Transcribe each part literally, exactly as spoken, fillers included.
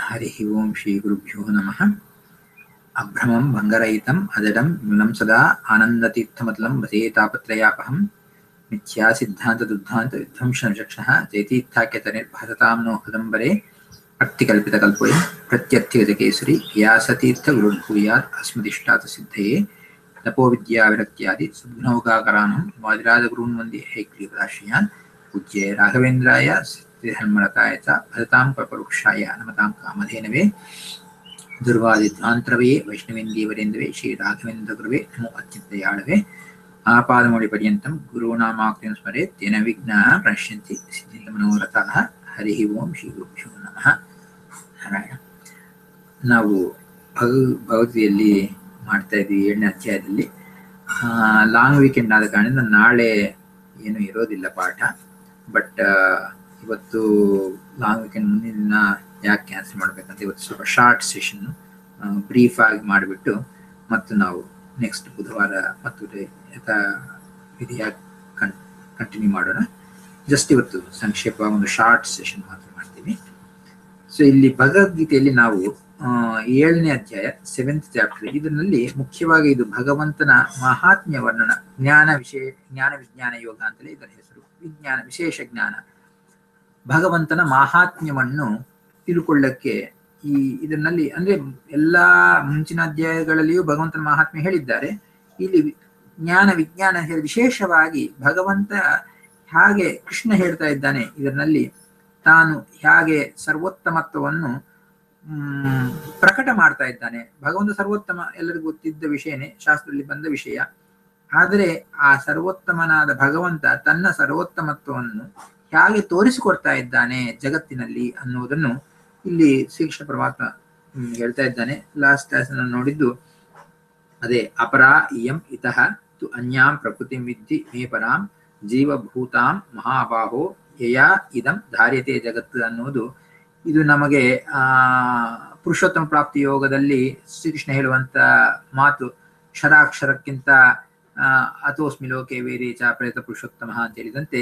हरिः ओं श्रीगुरुभ्यो नमः। अभ्रमं भङ्गरहितम् अजडं न्यूनं सदा आनन्दतीर्थमतलं भजे तापत्रयापहं मिथ्या सिद्धान्तदुद्धान्त विध्वंसनचक्षणः जयतीर्थाख्यतनिर्भासतां नो हृदम्बरे अट्टिकल्पितकल्पोऽयं प्रत्यर्थिगजकेसरी व्यासतीर्थगुरुर्भूयात् अस्मदिष्टात् सिद्धये तपोविद्याविरक्त्यादि सद्गुणौकाकरानं वादिराजगुरून् वन्दे हैग्रीपदाश्रयान् पूज्य राघवेन्द्राय सिद्धिधर्मरताय च भजतां कल्पवृक्षाय नमतां कामधेनवे दुर्वादिध्वान्तरवे वैष्णवेन्दीवरेन्दवे श्री राघवेन्द्र गुरुवे नमो अच्युतदयाळवे आपादमौलिपर्यन्तं गुरूणामाकृतिं स्मरेत् तेन विघ्नाः प्रणश्यन्ति सिद्ध्यन्ति मनोरथाः। हरिः ओं ಶ್ರೀ ಗುರುಭ್ಯೋ ನಮಃ. ನಾರಾಯಣ. ನಾವು ಭಗ ಭಗವದ್ಗೀತೆಯಲ್ಲಿ ಮಾಡ್ತಾ ಇದ್ವಿ ಏಳನೇ ಅಧ್ಯಾಯದಲ್ಲಿ. ಲಾಂಗ್ ವೀಕೆಂಡ್ ಆದ ಕಾರಣದಿಂದ ನಾಳೆ ಏನು ಇರೋದಿಲ್ಲ ಪಾಠ. ಬಟ್ ಇವತ್ತು ಲಾಂಗ್ ವೀಕೆಂಡ್ ಮುಂದಿನ ದಿನ ಯಾಕೆ ಕ್ಯಾನ್ಸಲ್ ಮಾಡಬೇಕಂತ ಇವತ್ತು ಸ್ವಲ್ಪ ಶಾರ್ಟ್ ಸೆಷನ್ ಬ್ರೀಫ್ ಆಗಿ ಮಾಡಿಬಿಟ್ಟು ಮತ್ತು ನಾವು ನೆಕ್ಸ್ಟ್ ಬುಧವಾರ ಮತ್ತು ಯಥಾ ವಿಧಿಯಾಗಿ ಕನ್ ಕಂಟಿನ್ಯೂ ಮಾಡೋಣ. ಜಸ್ಟ್ ಇವತ್ತು ಸಂಕ್ಷೇಪ ಒಂದು ಶಾರ್ಟ್ ಸೆಷನ್ ಮಾತ್ರ ಮಾಡ್ತೀವಿ. ಸೊ ಇಲ್ಲಿ ಭಗವದ್ಗೀತೆಯಲ್ಲಿ ನಾವು ಏಳನೇ ಅಧ್ಯಾಯ ಸೆವೆಂತ್ ಚಾಪ್ಟರ್, ಇದರಲ್ಲಿ ಮುಖ್ಯವಾಗಿ ಇದು ಭಗವಂತನ ಮಹಾತ್ಮ್ಯ ವರ್ಣನ, ಜ್ಞಾನ ವಿಶೇಷ ಜ್ಞಾನ ವಿಜ್ಞಾನ ಯೋಗ ಅಂತಲೇ ಇದರ ಹೆಸರು. ವಿಜ್ಞಾನ ವಿಶೇಷ ಜ್ಞಾನ, ಭಗವಂತನ ಮಹಾತ್ಮ್ಯವನ್ನು ತಿಳ್ಕೊಳ್ಳಕ್ಕೆ ಈ ಇದರಲ್ಲಿ ಅಂದ್ರೆ ಎಲ್ಲಾ ಮುಂಚಿನ ಅಧ್ಯಾಯಗಳಲ್ಲಿಯೂ ಭಗವಂತನ ಮಹಾತ್ಮ್ಯ ಹೇಳಿದ್ದಾರೆ. ಇಲ್ಲಿ ಜ್ಞಾನ ವಿಜ್ಞಾನ ಹೇಳಿ ವಿಶೇಷವಾಗಿ ಭಗವಂತ ಹಾಗೆ ಕೃಷ್ಣ ಹೇಳ್ತಾ ಇದ್ದಾನೆ ಇದರಲ್ಲಿ ತಾನು ಹೇಗೆ ಸರ್ವೋತ್ತಮತ್ವವನ್ನು ಹ್ಮ್ ಪ್ರಕಟ ಮಾಡ್ತಾ ಇದ್ದಾನೆ. ಭಗವಂತ ಸರ್ವೋತ್ತಮ ಎಲ್ಲರಿಗೂ ಗೊತ್ತಿದ್ದ ವಿಷಯನೇ, ಶಾಸ್ತ್ರದಲ್ಲಿ ಬಂದ ವಿಷಯ. ಆದರೆ ಆ ಸರ್ವೋತ್ತಮನಾದ ಭಗವಂತ ತನ್ನ ಸರ್ವೋತ್ತಮತ್ವವನ್ನು ಹೇಗೆ ತೋರಿಸಿಕೊಡ್ತಾ ಇದ್ದಾನೆ ಜಗತ್ತಿನಲ್ಲಿ ಅನ್ನುವುದನ್ನು ಇಲ್ಲಿ ಶ್ರೀಕೃಷ್ಣ ಪರಮಾತ್ಮ ಹೇಳ್ತಾ ಇದ್ದಾನೆ. ಲಾಸ್ಟ್ ಕ್ಲಾಸ್ ನಾನು ನೋಡಿದ್ದು ಅದೇ, ಅಪರಾ ಇಯಂ ಇತಃ ತು ಅನ್ಯಾಂ ಪ್ರಕೃತಿಂ ವಿದ್ಧಿ ಮೇ ಪರಾಂ ಜೀವಭೂತಾಂ ಮಹಾಬಾಹೋ ಯಯಾ ಇದಂ ಧಾರ್ಯತೆ ಜಗತ್ತು ಅನ್ನುವುದು. ಇದು ನಮಗೆ ಆ ಪುರುಷೋತ್ತಮ ಪ್ರಾಪ್ತಿ ಯೋಗದಲ್ಲಿ ಶ್ರೀಕೃಷ್ಣ ಹೇಳುವಂತ ಮಾತು, ಕ್ಷರಾಕ್ಷರಕ್ಕಿಂತ ಆ ಅಥೋಸ್ಮಿ ಲೋಕೆ ವೇದೇ ಚ ಪ್ರೇತ ಪುರುಷೋತ್ತಮ ಅಂತ ಹೇಳಿದಂತೆ,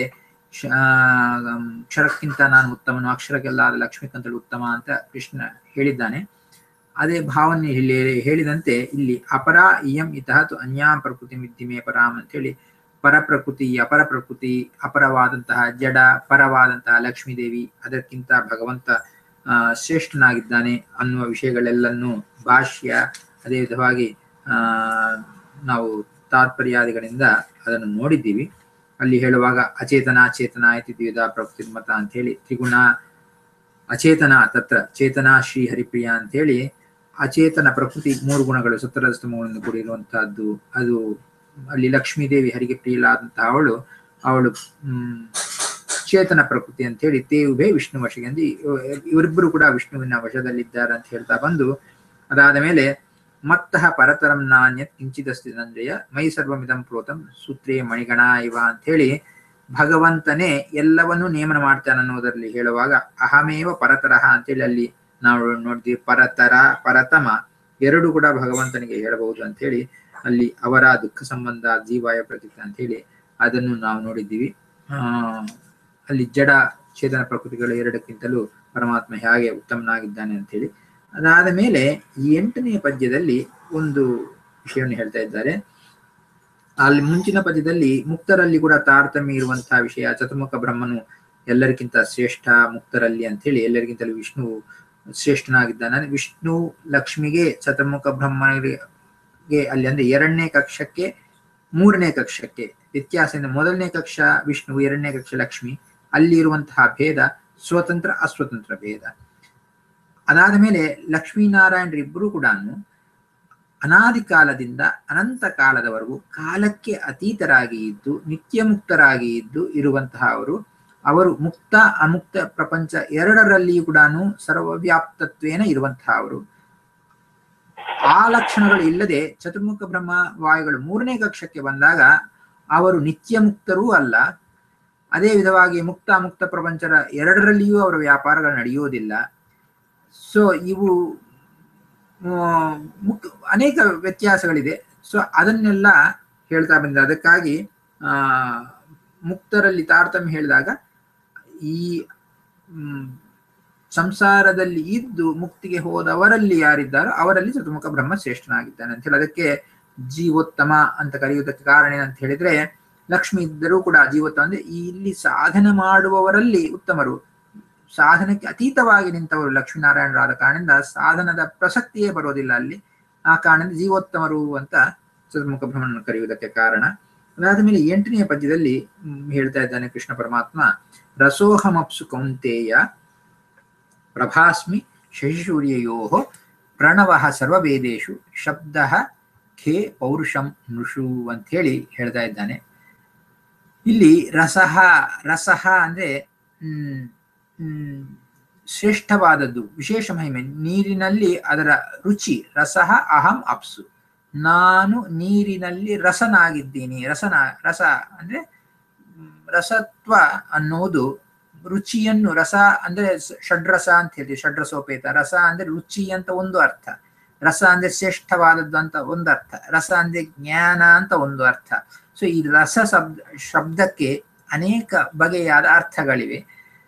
ಕ್ಷರಕ್ಕಿಂತ ನಾನು ಉತ್ತಮನು, ಅಕ್ಷರಕ್ಕೆಲ್ಲಾದ ಲಕ್ಷ್ಮಿಕಂತಳು ಉತ್ತಮ ಅಂತ ಕೃಷ್ಣ ಹೇಳಿದ್ದಾನೆ. ಅದೇ ಭಾವನೆ ಹೇಳಿ ಹೇಳಿದಂತೆ ಇಲ್ಲಿ ಅಪರ ಇಯಂ ಇತಃ ತು ಅನ್ಯಾಂ ಪ್ರಕೃತಿ ವಿದ್ಧಿಮೇ ಪರಾಮ್ ಅಂತ ಹೇಳಿ, ಪರಪ್ರಕೃತಿ ಅಪರ ಪ್ರಕೃತಿ, ಅಪರವಾದಂತಹ ಜಡ, ಪರವಾದಂತಹ ಲಕ್ಷ್ಮೀದೇವಿ, ಅದಕ್ಕಿಂತ ಭಗವಂತ ಆ ಶ್ರೇಷ್ಠನಾಗಿದ್ದಾನೆ ಅನ್ನುವ ವಿಷಯಗಳೆಲ್ಲನ್ನು ಭಾಷ್ಯ ಅದೇ ವಿಧವಾಗಿ ಆ ನಾವು ತಾತ್ಪರ್ಯಾದಿಗಳಿಂದ ಅದನ್ನು ನೋಡಿದ್ದೀವಿ. ಅಲ್ಲಿ ಹೇಳುವಾಗ ಅಚೇತನ ಚೇತನ ಇತಿ ದ್ವಿಧ ಪ್ರಕೃತಿ ಮತ ಅಂತ ಹೇಳಿ, ತ್ರಿಗುಣ ಅಚೇತನ ತತ್ರ ಚೇತನ ಶ್ರೀ ಹರಿಪ್ರಿಯ ಅಂತ ಹೇಳಿ, ಅಚೇತನ ಪ್ರಕೃತಿ ಮೂರು ಗುಣಗಳು ಸತ್ವರಜಸ್ತಮಗಳಿಂದ ಕೂಡಿರುವಂತಹದ್ದು. ಅದು ಅಲ್ಲಿ ಲಕ್ಷ್ಮೀದೇವಿ ಹರಿಗೆ ಪ್ರಿಯಲಾದಂತಹ ಅವಳು ಅವಳು ಹ್ಮ್ ಚೇತನ ಪ್ರಕೃತಿ ಅಂತ ಹೇಳಿ, ತೇವುಬೇ ವಿಷ್ಣು ವಶಗೆ ಅಂದು ಇವರಿಬ್ಬರು ಕೂಡ ವಿಷ್ಣುವಿನ ವಶದಲ್ಲಿದ್ದಾರೆ ಅಂತ ಹೇಳ್ತಾ ಬಂದು, ಅದಾದ ಮೇಲೆ ಮತ್ತಃ ಪರತರಂ ನಾಣ್ಯತ್ ಕಿಂಚಿದಸ್ತಿ ಧನಂಜಯ ಮೈ ಸರ್ವಮಿದಂ ಪ್ರೋತಂ ಸೂತ್ರೇ ಮಣಿಗಣ ಇವ ಅಂತ ಹೇಳಿ, ಭಗವಂತನೇ ಎಲ್ಲವನ್ನೂ ನೇಮನ ಮಾಡ್ತಾನೆ ಅನ್ನೋದರಲ್ಲಿ ಹೇಳುವಾಗ ಅಹಮೇವ ಪರತರಹ ಅಂತೇಳಿ ಅಲ್ಲಿ ನಾವು ನೋಡ್ತೀವಿ. ಪರತರ ಪರತಮ ಎರಡು ಕೂಡ ಭಗವಂತನಿಗೆ ಹೇಳಬಹುದು ಅಂತ ಹೇಳಿ, ಅಲ್ಲಿ ಅವರ ದುಃಖ ಸಂಬಂಧ ಜೀವಾಯ ಪ್ರತೀತ ಅಂತ ಹೇಳಿ ಅದನ್ನು ನಾವು ನೋಡಿದ್ದೀವಿ. ಆ ಅಲ್ಲಿ ಜಡ ಚೇತನ ಪ್ರಕೃತಿಗಳು ಎರಡಕ್ಕಿಂತಲೂ ಪರಮಾತ್ಮ ಹೇಗೆ ಉತ್ತಮನಾಗಿದ್ದಾನೆ ಅಂತ ಹೇಳಿ. ಅದಾದ ಮೇಲೆ ಈ ಎಂಟನೇ ಪದ್ಯದಲ್ಲಿ ಒಂದು ವಿಷಯವನ್ನು ಹೇಳ್ತಾ ಇದ್ದಾರೆ. ಅಲ್ಲಿ ಮುಂಚಿನ ಪದ್ಯದಲ್ಲಿ ಮುಕ್ತರಲ್ಲಿ ಕೂಡ ತಾರತಮ್ಯ ಇರುವಂತಹ ವಿಷಯ, ಚತುರ್ಮುಖ ಬ್ರಹ್ಮನು ಎಲ್ಲರಿಗಿಂತ ಶ್ರೇಷ್ಠ ಮುಕ್ತರಲ್ಲಿ ಅಂತ ಹೇಳಿ, ಎಲ್ಲರಿಗಿಂತಲೂ ವಿಷ್ಣು ಶ್ರೇಷ್ಠನಾಗಿದ್ದಾನೆ. ವಿಷ್ಣು ಲಕ್ಷ್ಮಿಗೆ ಚತುರ್ಮುಖ ಬ್ರಹ್ಮನಿಗೆ ಅಲ್ಲಿ ಅಂದ್ರೆ ಎರಡನೇ ಕಕ್ಷಕ್ಕೆ ಮೂರನೇ ಕಕ್ಷಕ್ಕೆ ವ್ಯತ್ಯಾಸದಿಂದ, ಮೊದಲನೇ ಕಕ್ಷ ವಿಷ್ಣು, ಎರಡನೇ ಕಕ್ಷ ಲಕ್ಷ್ಮಿ, ಅಲ್ಲಿ ಇರುವಂತಹ ಭೇದ ಸ್ವತಂತ್ರ ಅಸ್ವತಂತ್ರ ಭೇದ. ಅದಾದ ಮೇಲೆ ಲಕ್ಷ್ಮೀನಾರಾಯಣರಿಬ್ಬರು ಕೂಡ ಅನಾದಿ ಕಾಲದಿಂದ ಅನಂತ ಕಾಲದವರೆಗೂ ಕಾಲಕ್ಕೆ ಅತೀತರಾಗಿ ಇದ್ದು ನಿತ್ಯ ಮುಕ್ತರಾಗಿ ಇದ್ದು ಇರುವಂತಹ ಅವರು ಅವರು ಮುಕ್ತ ಅಮುಕ್ತ ಪ್ರಪಂಚ ಎರಡರಲ್ಲಿಯೂ ಕೂಡ ಸರ್ವವ್ಯಾಪ್ತತ್ವೇನ ಇರುವಂತಹ ಅವರು. ಆ ಲಕ್ಷಣಗಳು ಇಲ್ಲದೆ ಚತುರ್ಮುಖ ಬ್ರಹ್ಮ ವಾಯುಗಳು ಮೂರನೇ ಕಕ್ಷಕ್ಕೆ ಬಂದಾಗ ಅವರು ನಿತ್ಯ ಮುಕ್ತರೂ ಅಲ್ಲ, ಅದೇ ವಿಧವಾಗಿ ಮುಕ್ತ ಮುಕ್ತ ಪ್ರಪಂಚದ ಎರಡರಲ್ಲಿಯೂ ಅವರ ವ್ಯಾಪಾರಗಳು ನಡೆಯುವುದಿಲ್ಲ. ಸೊ ಇವು ಮುಕ್ ಅನೇಕ ವ್ಯತ್ಯಾಸಗಳಿದೆ. ಸೊ ಅದನ್ನೆಲ್ಲ ಹೇಳ್ತಾ ಬಂದಿದೆ. ಅದಕ್ಕಾಗಿ ಆ ಮುಕ್ತರಲ್ಲಿ ತಾರತಮ್ಯ ಹೇಳಿದಾಗ ಈ ಸಂಸಾರದಲ್ಲಿ ಇದ್ದು ಮುಕ್ತಿಗೆ ಹೋದವರಲ್ಲಿ ಯಾರಿದ್ದಾರೋ ಅವರಲ್ಲಿ ಚತುರ್ಮುಖ ಬ್ರಹ್ಮ ಶ್ರೇಷ್ಠನಾಗಿದ್ದಾನೆ ಅಂತ ಹೇಳಿ ಅದಕ್ಕೆ ಜೀವೋತ್ತಮ ಅಂತ ಕರೆಯುವುದಕ್ಕೆ ಕಾರಣ ಏನಂತ ಹೇಳಿದ್ರೆ ಲಕ್ಷ್ಮಿ ಇದ್ದರೂ ಕೂಡ ಜೀವೋತ್ತಮ ಅಂದ್ರೆ ಇಲ್ಲಿ ಸಾಧನೆ ಮಾಡುವವರಲ್ಲಿ ಉತ್ತಮರು, ಸಾಧನಕ್ಕೆ ಅತೀತವಾಗಿ ನಿಂತವರು ಲಕ್ಷ್ಮೀನಾರಾಯಣರಾದ ಕಾರಣದಿಂದ ಸಾಧನದ ಪ್ರಸಕ್ತಿಯೇ ಬರೋದಿಲ್ಲ ಅಲ್ಲಿ. ಆ ಕಾರಣದಿಂದ ಜೀವೋತ್ತಮರು ಅಂತ ಚತುರ್ಮುಖ ಬ್ರಹ್ಮನನ್ನು ಕರೆಯುವುದಕ್ಕೆ ಕಾರಣ. ಅದಾದ ಮೇಲೆ ಎಂಟನೆಯ ಪದ್ಯದಲ್ಲಿ ಹೇಳ್ತಾ ಇದ್ದಾನೆ ಕೃಷ್ಣ ಪರಮಾತ್ಮ, ರಸೋಹಮಪ್ಸು ಕೌಂತೇಯ ಪ್ರಭಾಸ್ಮಿ ಶಶಿಸೂರ್ಯಯೋ ಪ್ರಣವಃ ಸರ್ವವೇದೇಶು ಶಬ್ದ ಖೇ ಪೌರುಷಂ ನೃಷು ಅಂತ ಹೇಳಿ ಹೇಳ್ತಾ ಇದ್ದಾನೆ. ಇಲ್ಲಿ ರಸಹ ರಸಹ ಅಂದ್ರೆ ಹ್ಮ್ ಹ್ಮ್ ಶ್ರೇಷ್ಠವಾದದ್ದು, ವಿಶೇಷ ಮಹಿಮೆ, ನೀರಿನಲ್ಲಿ ಅದರ ರುಚಿ. ರಸಹ ಅಹಂ ಅಪ್ಸು, ನಾನು ನೀರಿನಲ್ಲಿ ರಸನಾಗಿದ್ದೀನಿ. ರಸನ ರಸ ಅಂದ್ರೆ ರಸತ್ವ ಅನ್ನೋದು ರುಚಿಯನ್ನು, ರಸ ಅಂದ್ರೆ ಷಡ್ರಸ ಅಂತ ಹೇಳ್ತೀವಿ, ಷಡ್ರಸೋಪೇತ. ರಸ ಅಂದ್ರೆ ರುಚಿ ಅಂತ ಒಂದು ಅರ್ಥ, ರಸ ಅಂದ್ರೆ ಶ್ರೇಷ್ಠವಾದದ್ದು ಅಂತ ಒಂದು ಅರ್ಥ, ರಸ ಅಂದ್ರೆ ಜ್ಞಾನ ಅಂತ ಒಂದು ಅರ್ಥ. ಸೊ ಈ ರಸ ಶಬ್ದ ಶಬ್ದಕ್ಕೆ ಅನೇಕ ಬಗೆಯಾದ ಅರ್ಥಗಳಿವೆ.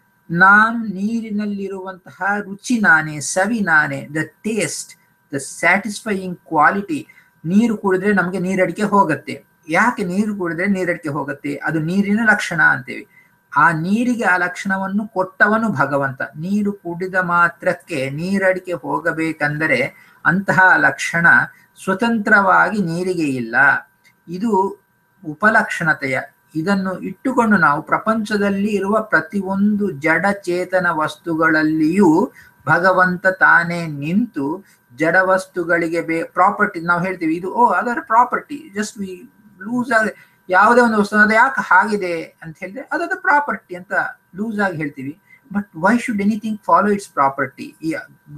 ನಾನು ನೀರಿನಲ್ಲಿರುವಂತಹ ರುಚಿ ನಾನೇ, ಸವಿ ನಾನೇ, the taste, the satisfying quality. ನೀರು ಕುಡಿದ್ರೆ ನಮಗೆ ನೀರಡಿಕೆ ಹೋಗುತ್ತೆ. ಯಾಕೆ ನೀರು ಕುಡಿದ್ರೆ ನೀರಡಿಕೆ ಹೋಗುತ್ತೆ? ಅದು ನೀರಿನ ಲಕ್ಷಣ ಅಂತೇವೆ. ಆ ನೀರಿಗೆ ಆ ಲಕ್ಷಣವನ್ನು ಕೊಟ್ಟವನು ಭಗವಂತ. ನೀರು ಕುಡಿದ ಮಾತ್ರಕ್ಕೆ ನೀರಡಿಕೆ ಹೋಗಬೇಕೆಂದರೆ ಅಂತಹ ಲಕ್ಷಣ ಸ್ವತಂತ್ರವಾಗಿ ನೀರಿಗೆ ಇಲ್ಲ. ಇದು ಉಪಲಕ್ಷಣತೆಯ. ಇದನ್ನು ಇಟ್ಟುಕೊಂಡು ನಾವು ಪ್ರಪಂಚದಲ್ಲಿ ಇರುವ ಪ್ರತಿಯೊಂದು ಜಡ ಚೇತನ ವಸ್ತುಗಳಲ್ಲಿಯೂ ಭಗವಂತ ತಾನೇ ನಿಂತು ಜಡ ವಸ್ತುಗಳಿಗೆ ಬೇ ಪ್ರಾಪರ್ಟಿ ನಾವು ಹೇಳ್ತೀವಿ, ಇದು ಓ ಅದರ ಪ್ರಾಪರ್ಟಿ, ಜಸ್ಟ್ ವಿ ಲೂಸ್ ಆಗಿ ಯಾವುದೇ ಒಂದು ವಸ್ತು ಅದು ಯಾಕೆ ಹಾಗಿದೆ ಅಂತ ಹೇಳಿದ್ರೆ ಅದರ ಪ್ರಾಪರ್ಟಿ ಅಂತ ಲೂಸ್ ಆಗಿ ಹೇಳ್ತೀವಿ. But why should anything follow its property? ಈ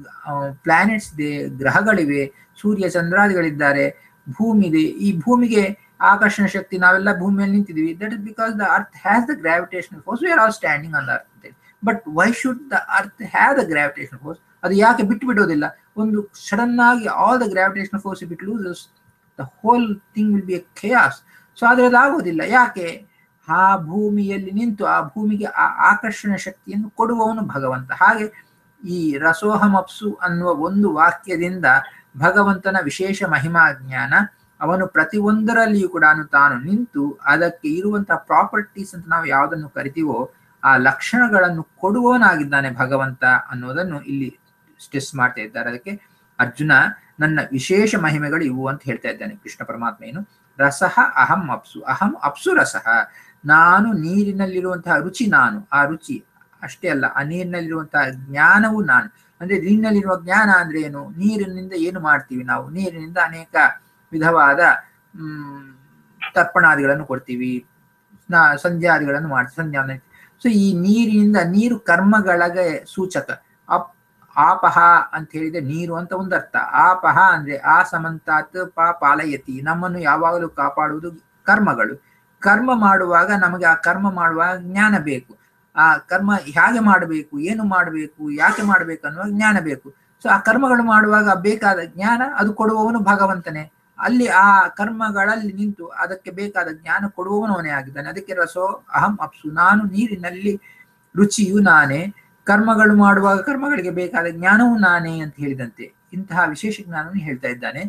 ಪ್ಲಾನೆಟ್ಸ್ ಇದೆ, ಗ್ರಹಗಳಿವೆ, ಸೂರ್ಯ ಚಂದ್ರಾದಿಗಳಿದ್ದಾರೆ, ಭೂಮಿ ಇದೆ. ಈ ಭೂಮಿಗೆ ಆಕರ್ಷಣ ಶಕ್ತಿ, ನಾವೆಲ್ಲ ಭೂಮಿಯಲ್ಲಿ ನಿಂತಿದ್ದೀವಿ. That is because the earth has the gravitational force, we are all standing on the earth. But why should the earth have the gravitational force? ಅದು ಯಾಕೆ ಬಿಟ್ಟು ಬಿಡೋದಿಲ್ಲ? ಒಂದು ಸಡನ್ ಆಗಿ all the gravitational force it loses, the whole thing will be a chaos. So ಆದ್ರೆ ಅದಾಗೋದಿಲ್ಲ. ಯಾಕೆ? ಆ ಭೂಮಿಯಲ್ಲಿ ನಿಂತು ಆ ಭೂಮಿಗೆ ಆ ಆಕರ್ಷಣ ಶಕ್ತಿಯನ್ನು ಕೊಡುವವನು ಭಗವಂತ. ಹಾಗೆ ಈ ರಸೋಹಮಪ್ಸು ಅನ್ನುವ ಒಂದು ವಾಕ್ಯದಿಂದ ಭಗವಂತನ ವಿಶೇಷ ಮಹಿಮಾ ಜ್ಞಾನ, ಅವನು ಪ್ರತಿಯೊಂದರಲ್ಲಿಯೂ ಕೂಡ ತಾನು ನಿಂತು ಅದಕ್ಕೆ ಇರುವಂತಹ ಪ್ರಾಪರ್ಟೀಸ್ ಅಂತ ನಾವು ಯಾವುದನ್ನು ಕರಿತೀವೋ ಆ ಲಕ್ಷಣಗಳನ್ನು ಕೊಡುವವನಾಗಿದ್ದಾನೆ ಭಗವಂತ ಅನ್ನೋದನ್ನು ಇಲ್ಲಿ ಸ್ಟ್ರೆಸ್ ಮಾಡ್ತಾ ಇದ್ದಾರೆ. ಅದಕ್ಕೆ ಅರ್ಜುನ ನನ್ನ ವಿಶೇಷ ಮಹಿಮೆಗಳು ಇವು ಅಂತ ಹೇಳ್ತಾ ಇದ್ದಾನೆ ಕೃಷ್ಣ ಪರಮಾತ್ಮ. ಏನು? ರಸಃ ಅಹಂ ಅಪ್ಸು, ಅಹಂ ಅಪ್ಸು ರಸಃ, ನಾನು ನೀರಿನಲ್ಲಿರುವಂತಹ ರುಚಿ ನಾನು. ಆ ರುಚಿ ಅಷ್ಟೇ ಅಲ್ಲ, ಆ ನೀರಿನಲ್ಲಿರುವಂತಹ ಜ್ಞಾನವು ನಾನು. ಅಂದ್ರೆ ನೀರಿನಲ್ಲಿರುವ ಜ್ಞಾನ ಅಂದ್ರೆ ಏನು? ನೀರಿನಿಂದ ಏನು ಮಾಡ್ತೀವಿ ನಾವು? ನೀರಿನಿಂದ ಅನೇಕ ವಿಧವಾದ ಹ್ಮ್ ತರ್ಪಣಾದಿಗಳನ್ನು ಕೊಡ್ತೀವಿ, ಸ್ನಾ ಸಂಧ್ಯಾದಿಗಳನ್ನು ಮಾಡ್ತೀವಿ, ಸಂಧ್ಯಾ. ಸೊ ಈ ನೀರಿನಿಂದ, ನೀರು ಕರ್ಮಗಳಿಗೆ ಸೂಚಕ. ಅಪ್ ಆಪಹ ಅಂತ ಹೇಳಿದ್ರೆ ನೀರು ಅಂತ ಒಂದು ಅರ್ಥ. ಆಪಹ ಅಂದ್ರೆ ಆ ಸಮಂತಾತ್ ಪ ಪಾಲಯತಿ, ನಮ್ಮನ್ನು ಯಾವಾಗಲೂ ಕಾಪಾಡುವುದು ಕರ್ಮಗಳು. ಕರ್ಮ ಮಾಡುವಾಗ ನಮಗೆ ಆ ಕರ್ಮ ಮಾಡುವಾಗ ಜ್ಞಾನ ಬೇಕು. ಆ ಕರ್ಮ ಹೇಗೆ ಮಾಡಬೇಕು, ಏನು ಮಾಡಬೇಕು, ಯಾಕೆ ಮಾಡಬೇಕು ಅನ್ನುವ ಜ್ಞಾನ ಬೇಕು. ಸೊ ಆ ಕರ್ಮಗಳು ಮಾಡುವಾಗ ಬೇಕಾದ ಜ್ಞಾನ ಅದು ಕೊಡುವವನು ಭಗವಂತನೇ. ಅಲ್ಲಿ ಆ ಕರ್ಮಗಳಲ್ಲಿ ನಿಂತು ಅದಕ್ಕೆ ಬೇಕಾದ ಜ್ಞಾನ ಕೊಡುವವನು ಅವನೇ ಆಗಿದ್ದಾನೆ. ಅದಕ್ಕೆ ರಸೋ ಅಹಂ ಅಪ್ಸು, ನಾನು ನೀರಿನಲ್ಲಿ ರುಚಿಯು ನಾನೇ, ಕರ್ಮಗಳು ಮಾಡುವಾಗ ಕರ್ಮಗಳಿಗೆ ಬೇಕಾದ ಜ್ಞಾನವೂ ನಾನೇ ಅಂತ ಹೇಳಿದಂತೆ ಇಂತಹ ವಿಶೇಷ ಜ್ಞಾನವನ್ನು ಹೇಳ್ತಾ ಇದ್ದಾನೆ.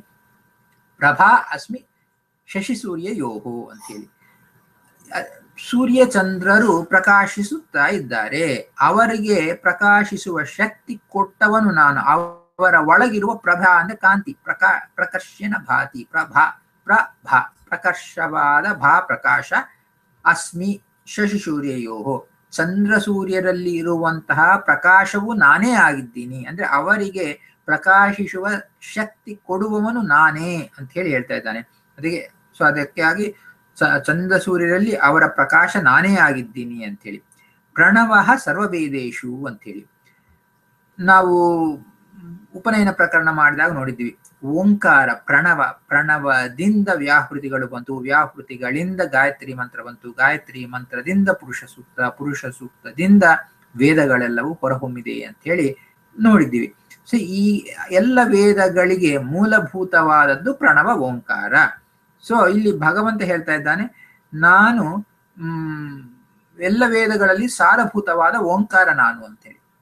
ಪ್ರಭಾ ಅಸ್ಮಿ ಶಶಿ ಸೂರ್ಯ ಯೋಹೋ ಅಂತ ಹೇಳಿ. ಸೂರ್ಯ ಚಂದ್ರರು ಪ್ರಕಾಶಿಸುತ್ತಾ ಇದ್ದಾರೆ, ಅವರಿಗೆ ಪ್ರಕಾಶಿಸುವ ಶಕ್ತಿ ಕೊಟ್ಟವನು ನಾನು. ಅವರ ಒಳಗಿರುವ ಪ್ರಭಾ ಅಂದ್ರೆ ಕಾಂತಿ, ಪ್ರಕಾ ಪ್ರಕರ್ಷಣ ಭಾತಿ, ಪ್ರಭಾ ಪ್ರಭಾ ಪ್ರಕರ್ಷವಾದ ಭಾ ಪ್ರಕಾಶ. ಅಸ್ಮಿ ಶಶಿ ಸೂರ್ಯಯೋಹೋ, ಚಂದ್ರ ಸೂರ್ಯರಲ್ಲಿ ಇರುವಂತಹ ಪ್ರಕಾಶವು ನಾನೇ ಆಗಿದ್ದೀನಿ. ಅಂದ್ರೆ ಅವರಿಗೆ ಪ್ರಕಾಶಿಸುವ ಶಕ್ತಿ ಕೊಡುವವನು ನಾನೇ ಅಂತ ಹೇಳಿ ಹೇಳ್ತಾ ಇದ್ದಾನೆ. ಅದಕ್ಕೆ ಸೊ ಅದಕ್ಕಾಗಿ ಚಂದ್ರ ಸೂರ್ಯರಲ್ಲಿ ಅವರ ಪ್ರಕಾಶ ನಾನೇ ಆಗಿದ್ದೀನಿ ಅಂತ ಹೇಳಿ. ಪ್ರಣವಃ ಸರ್ವವೇದೇಶು ಅಂತ ಹೇಳಿ ನಾವು ಉಪನಯನ ಪ್ರಕರಣ ಮಾಡಿದಾಗ ನೋಡಿದ್ವಿ. ಓಂಕಾರ ಪ್ರಣವ, ಪ್ರಣವದಿಂದ ವ್ಯಾಹೃತಿಗಳು ಬಂತು, ವ್ಯಾಹೃತಿಗಳಿಂದ ಗಾಯತ್ರಿ ಮಂತ್ರ ಬಂತು, ಗಾಯತ್ರಿ ಮಂತ್ರದಿಂದ ಪುರುಷ ಸೂಕ್ತ, ಪುರುಷ ಸೂಕ್ತದಿಂದ ವೇದಗಳೆಲ್ಲವೂ ಹೊರಹೊಮ್ಮಿದೆ ಅಂತ ಹೇಳಿ ನೋಡಿದ್ದೀವಿ. ಸೊ ಈ ಎಲ್ಲ ವೇದಗಳಿಗೆ ಮೂಲಭೂತವಾದದ್ದು ಪ್ರಣವ ಓಂಕಾರ. ಸೊ ಇಲ್ಲಿ ಭಗವಂತ ಹೇಳ್ತಾ ಇದ್ದಾನೆ, ನಾನು ಹ್ಮ್ ಎಲ್ಲ ವೇದಗಳಲ್ಲಿ ಸಾರಭೂತವಾದ ಓಂಕಾರ ನಾನು ಅಂತೇಳಿ.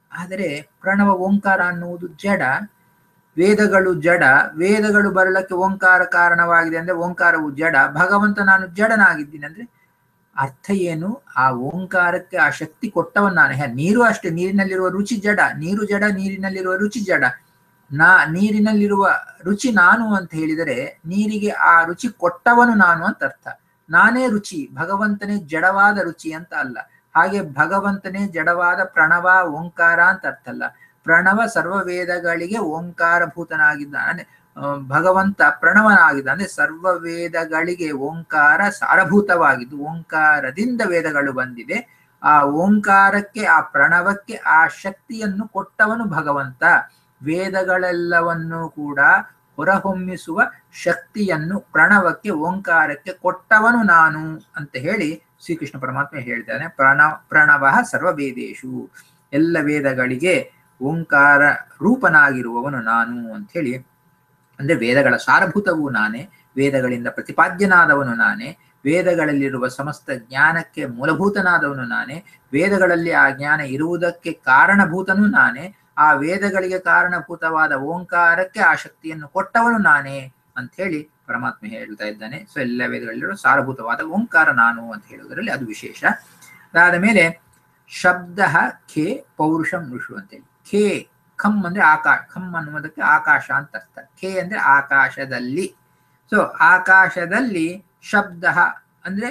ಆದರೆ ಪ್ರಣವ ಓಂಕಾರ ಅನ್ನುವುದು ಜಡ, ವೇದಗಳು ಜಡ, ವೇದಗಳು ಬರಲಕ್ಕೆ ಓಂಕಾರ ಕಾರಣವಾಗಿದೆ ಅಂದ್ರೆ ಓಂಕಾರವು ಜಡ, ಭಗವಂತ ನಾನು ಜಡನಾಗಿದ್ದೀನಿ ಅಂದ್ರೆ ಅರ್ಥ ಏನು? ಆ ಓಂಕಾರಕ್ಕೆ ಆ ಶಕ್ತಿ ಕೊಟ್ಟವನ್ ನಾನು. ನೀರು ಅಷ್ಟೇ, ನೀರಿನಲ್ಲಿರುವ ರುಚಿ ಜಡ, ನೀರು ಜಡ, ನೀರಿನಲ್ಲಿರುವ ರುಚಿ ಜಡ. ನಾ ನೀರಿನಲ್ಲಿರುವ ರುಚಿ ನಾನು ಅಂತ ಹೇಳಿದರೆ ನೀರಿಗೆ ಆ ರುಚಿ ಕೊಟ್ಟವನು ನಾನು ಅಂತ ಅರ್ಥ. ನಾನೇ ರುಚಿ, ಭಗವಂತನೇ ಜಡವಾದ ರುಚಿ ಅಂತ ಅಲ್ಲ. ಹಾಗೆ ಭಗವಂತನೇ ಜಡವಾದ ಪ್ರಣವ ಓಂಕಾರ ಅಂತ ಅರ್ಥ ಅಲ್ಲ. ಪ್ರಣವ ಸರ್ವ ವೇದಗಳಿಗೆ ಓಂಕಾರಭೂತನಾಗಿದ್ದಾನೆ, ಭಗವಂತ ಪ್ರಣವನಾಗಿದ್ದ ಅಂದ್ರೆ ಸರ್ವ ವೇದಗಳಿಗೆ ಓಂಕಾರ ಸಾರಭೂತವಾಗಿದ್ದು ಓಂಕಾರದಿಂದ ವೇದಗಳು ಬಂದಿದೆ. ಆ ಓಂಕಾರಕ್ಕೆ ಆ ಪ್ರಣವಕ್ಕೆ ಆ ಶಕ್ತಿಯನ್ನು ಕೊಟ್ಟವನು ಭಗವಂತ. ವೇದಗಳೆಲ್ಲವನ್ನು ಕೂಡ ಹೊರಹೊಮ್ಮಿಸುವ ಶಕ್ತಿಯನ್ನು ಪ್ರಣವಕ್ಕೆ ಓಂಕಾರಕ್ಕೆ ಕೊಟ್ಟವನು ನಾನು ಅಂತ ಹೇಳಿ ಶ್ರೀಕೃಷ್ಣ ಪರಮಾತ್ಮ ಹೇಳ್ತಾನೆ. ಪ್ರಣ ಪ್ರಣವ ಸರ್ವ ವೇದೇಶು, ಎಲ್ಲ ವೇದಗಳಿಗೆ ಓಂಕಾರ ರೂಪನಾಗಿರುವವನು ನಾನು ಅಂತ ಹೇಳಿ. ಅಂದ್ರೆ ವೇದಗಳ ಸಾರಭೂತವೂ ನಾನೇ, ವೇದಗಳಿಂದ ಪ್ರತಿಪಾದ್ಯನಾದವನು ನಾನೇ, ವೇದಗಳಲ್ಲಿರುವ ಸಮಸ್ತ ಜ್ಞಾನಕ್ಕೆ ಮೂಲಭೂತನಾದವನು ನಾನೇ, ವೇದಗಳಲ್ಲಿ ಆ ಜ್ಞಾನ ಇರುವುದಕ್ಕೆ ಕಾರಣಭೂತನೂ ನಾನೇ, ಆ ವೇದಗಳಿಗೆ ಕಾರಣಭೂತವಾದ ಓಂಕಾರಕ್ಕೆ ಆ ಶಕ್ತಿಯನ್ನು ಕೊಟ್ಟವನು ನಾನೇ ಅಂತ ಹೇಳಿ ಪರಮಾತ್ಮ ಹೇಳ್ತಾ ಇದ್ದಾನೆ. ಸೊ ಎಲ್ಲ ವೇದಗಳಲ್ಲಿರುವ ಸಾರಭೂತವಾದ ಓಂಕಾರ ನಾನು ಅಂತ ಹೇಳುವುದರಲ್ಲಿ ಅದು ವಿಶೇಷ. ಅದಾದ ಮೇಲೆ ಶಬ್ದ ಖೇ ಪೌರುಷಂ ನೃಷು ಅಂತೇಳಿ. ಖೇ ಖಮ್ ಅಂದ್ರೆ ಆಕಾಶ, ಖಮ್ ಅನ್ನುವುದಕ್ಕೆ ಆಕಾಶ ಅಂತ ಅರ್ಥ. ಖೇ ಅಂದ್ರೆ ಆಕಾಶದಲ್ಲಿ. ಸೊ ಆಕಾಶದಲ್ಲಿ ಶಬ್ದ ಅಂದ್ರೆ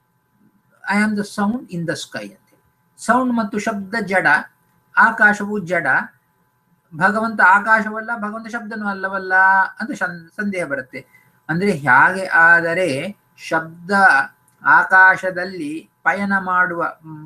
I am the sound in the sky ಅಂತೇಳಿ. ಸೌಂಡ್ ಮತ್ತು ಶಬ್ದ ಜಡ, ಆಕಾಶವು ಜಡ. ಭಗವಂತ ಆಕಾಶವಲ್ಲ, ಭಗವಂತ ಶಬ್ದನೂ ಅಲ್ಲವಲ್ಲ ಅಂತ ಸಂದೇಹ ಬರುತ್ತೆ. ಅಂದ್ರೆ ಹೇಗೆ ಆದರೆ ಶಬ್ದ ಆಕಾಶದಲ್ಲಿ ಪಯಣ ಮಾಡುವ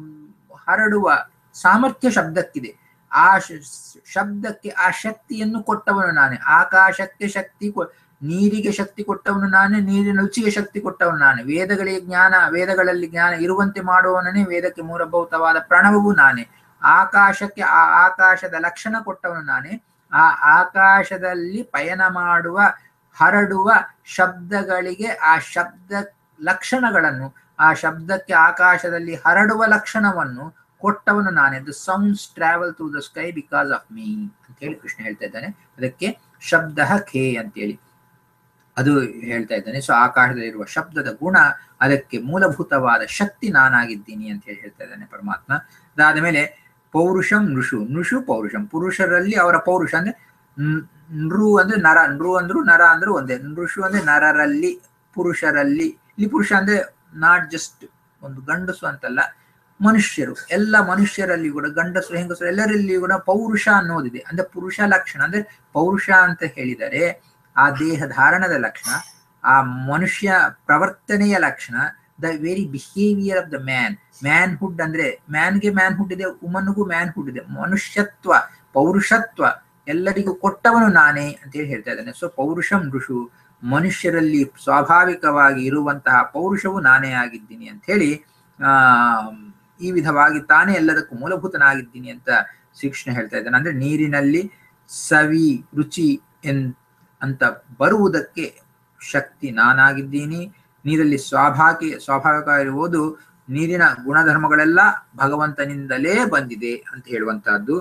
ಹರಡುವ ಸಾಮರ್ಥ್ಯ ಶಬ್ದಕ್ಕಿದೆ. ಆ ಶಬ್ದಕ್ಕೆ ಆ ಶಕ್ತಿಯನ್ನು ಕೊಟ್ಟವನು ನಾನೇ. ಆಕಾಶಕ್ಕೆ ಶಕ್ತಿ, ನೀರಿಗೆ ಶಕ್ತಿ ಕೊಟ್ಟವನು ನಾನೇ, ನೀರಿನ ರುಚಿಗೆ ಶಕ್ತಿ ಕೊಟ್ಟವನು ನಾನೇ. ವೇದಗಳಿಗೆ ಜ್ಞಾನ, ವೇದಗಳಲ್ಲಿ ಜ್ಞಾನ ಇರುವಂತೆ ಮಾಡುವವನೇ, ವೇದಕ್ಕೆ ಮೂಲಭೂತವಾದ ಪ್ರಣವವು ನಾನೇ. ಆಕಾಶಕ್ಕೆ ಆ ಆಕಾಶದ ಲಕ್ಷಣ ಕೊಟ್ಟವನು ನಾನೇ. ಆ ಆಕಾಶದಲ್ಲಿ ಪಯಣ ಮಾಡುವ ಹರಡುವ ಶಬ್ದಗಳಿಗೆ ಆ ಶಬ್ದ ಲಕ್ಷಣಗಳನ್ನು, ಆ ಶಬ್ದಕ್ಕೆ ಆಕಾಶದಲ್ಲಿ ಹರಡುವ ಲಕ್ಷಣವನ್ನು ಕೊಟ್ಟವನು ನಾನೇ. The sounds travel through the sky because of me ಅಂತ ಹೇಳಿ ಕೃಷ್ಣ ಹೇಳ್ತಾ ಇದ್ದಾನೆ. ಅದಕ್ಕೆ ಶಬ್ದ ಖೇ ಅಂತೇಳಿ ಅದು ಹೇಳ್ತಾ ಇದ್ದಾನೆ. ಸೊ ಆಕಾಶದಲ್ಲಿರುವ ಶಬ್ದದ ಗುಣ, ಅದಕ್ಕೆ ಮೂಲಭೂತವಾದ ಶಕ್ತಿ ನಾನಾಗಿದ್ದೀನಿ ಅಂತ ಹೇಳಿ ಹೇಳ್ತಾ ಇದ್ದಾನೆ ಪರಮಾತ್ಮ. ಅದಾದ ಮೇಲೆ ಪೌರುಷಂ ನೃಷು, ನೃಷು ಪೌರುಷಂ, ಪುರುಷರಲ್ಲಿ ಅವರ ಪೌರುಷ ಅಂದ್ರೆ ನೃ ಅಂದ್ರೆ ನರ, ನೃ ಅಂದ್ರು ನರ ಅಂದ್ರು ಒಂದೇ. ನೃಷು ಅಂದ್ರೆ ನರರಲ್ಲಿ, ಪುರುಷರಲ್ಲಿ. ಇಲ್ಲಿ ಪುರುಷ ಅಂದ್ರೆ ನಾಟ್ ಜಸ್ಟ್ ಒಂದು ಗಂಡಸು ಅಂತಲ್ಲ, ಮನುಷ್ಯರು, ಎಲ್ಲ ಮನುಷ್ಯರಲ್ಲಿ ಕೂಡ ಗಂಡಸರು ಹೆಂಗಸರು ಎಲ್ಲರಲ್ಲಿ ಕೂಡ ಪೌರುಷ ಅನ್ನೋದಿದೆ. ಅಂದ್ರೆ ಪುರುಷ ಲಕ್ಷಣ. ಅಂದ್ರೆ ಪೌರುಷ ಅಂತ ಹೇಳಿದರೆ ಆ ದೇಹ ಧಾರಣದ ಲಕ್ಷಣ, ಆ ಮನುಷ್ಯ ಪ್ರವರ್ತನೆಯ ಲಕ್ಷಣ, the very behaviour of the man. Manhood ಅಂದ್ರೆ ಮ್ಯಾನ್ಗೆ ಮ್ಯಾನ್ಹುಡ್ ಇದೆ, ವುಮನ್ಗೂ ಮ್ಯಾನ್ಹುಡ್ ಇದೆ. ಮನುಷ್ಯತ್ವ, ಪೌರುಷತ್ವ ಎಲ್ಲರಿಗೂ ಕೊಟ್ಟವನು ನಾನೇ ಅಂತೇಳಿ ಹೇಳ್ತಾ ಇದ್ದಾನೆ. ಸೊ ಪೌರುಷಂ ಋಷು, ಮನುಷ್ಯರಲ್ಲಿ ಸ್ವಾಭಾವಿಕವಾಗಿ ಇರುವಂತಹ ಪೌರುಷವು ನಾನೇ ಆಗಿದ್ದೀನಿ ಅಂತ ಹೇಳಿ ಆ ಈ ವಿಧವಾಗಿ ತಾನೇ ಎಲ್ಲದಕ್ಕೂ ಮೂಲಭೂತನಾಗಿದ್ದೀನಿ ಅಂತ ಶ್ರೀಕೃಷ್ಣ ಹೇಳ್ತಾ ಇದ್ದಾನೆ. ಅಂದ್ರೆ ನೀರಿನಲ್ಲಿ ಸವಿ ರುಚಿ ಎನ್ ಅಂತ ಬರುವುದಕ್ಕೆ ಶಕ್ತಿ ನಾನಾಗಿದ್ದೀನಿ. ನೀರಲ್ಲಿ ಸ್ವಾಭಾವಿಕ ಸ್ವಾಭಾವಿಕ ಇರುವುದು ನೀರಿನ ಗುಣಧರ್ಮಗಳೆಲ್ಲ ಭಗವಂತನಿಂದಲೇ ಬಂದಿದೆ ಅಂತ ಹೇಳುವಂತಹದ್ದು.